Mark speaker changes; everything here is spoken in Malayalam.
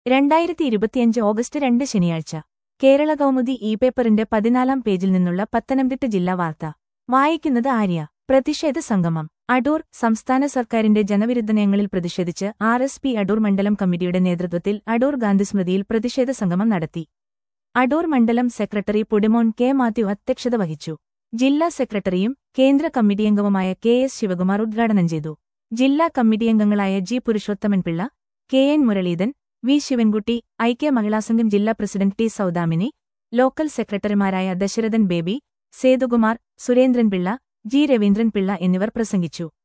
Speaker 1: 2025 ഓഗസ്റ്റ് 2 ശനിയാഴ്ച കേരള കൗമുദി പേപ്പറിന്റെ 14-ാം പേജിൽ നിന്നുള്ള പത്തനംതിട്ട ജില്ലാ വാർത്ത വായിക്കുന്നത് ആര്യ. പ്രതിഷേധ സംഗമം അടൂർ. സംസ്ഥാന സർക്കാരിന്റെ ജനവിരുദ്ധ നയങ്ങളിൽ പ്രതിഷേധിച്ച് RSP അടൂർ മണ്ഡലം കമ്മിറ്റിയുടെ നേതൃത്വത്തിൽ അടൂർ ഗാന്ധിസ്മൃതിയിൽ പ്രതിഷേധ സംഗമം നടത്തി. അടൂർ മണ്ഡലം സെക്രട്ടറി പുടിമോൻ കെ. മാത്യു അധ്യക്ഷത വഹിച്ചു. ജില്ലാ സെക്രട്ടറിയും കേന്ദ്ര കമ്മിറ്റിയംഗവുമായ KS ശിവകുമാർ ഉദ്ഘാടനം ചെയ്തു. ജില്ലാ കമ്മിറ്റിയംഗങ്ങളായ G. Purushothamanpillai, KN Muralidhan, V. Sivankutty, ഐക്യ മഹിളാസംഘം ജില്ലാ പ്രസിഡന്റ് T. സൗദാമിനി, ലോക്കൽ സെക്രട്ടറിമാരായ ദശരഥൻ ബേബി, സേതുകുമാർ, സുരേന്ദ്രൻപിള്ള, G. രവീന്ദ്രൻപിള്ള എന്നിവർ പ്രസംഗിച്ചു.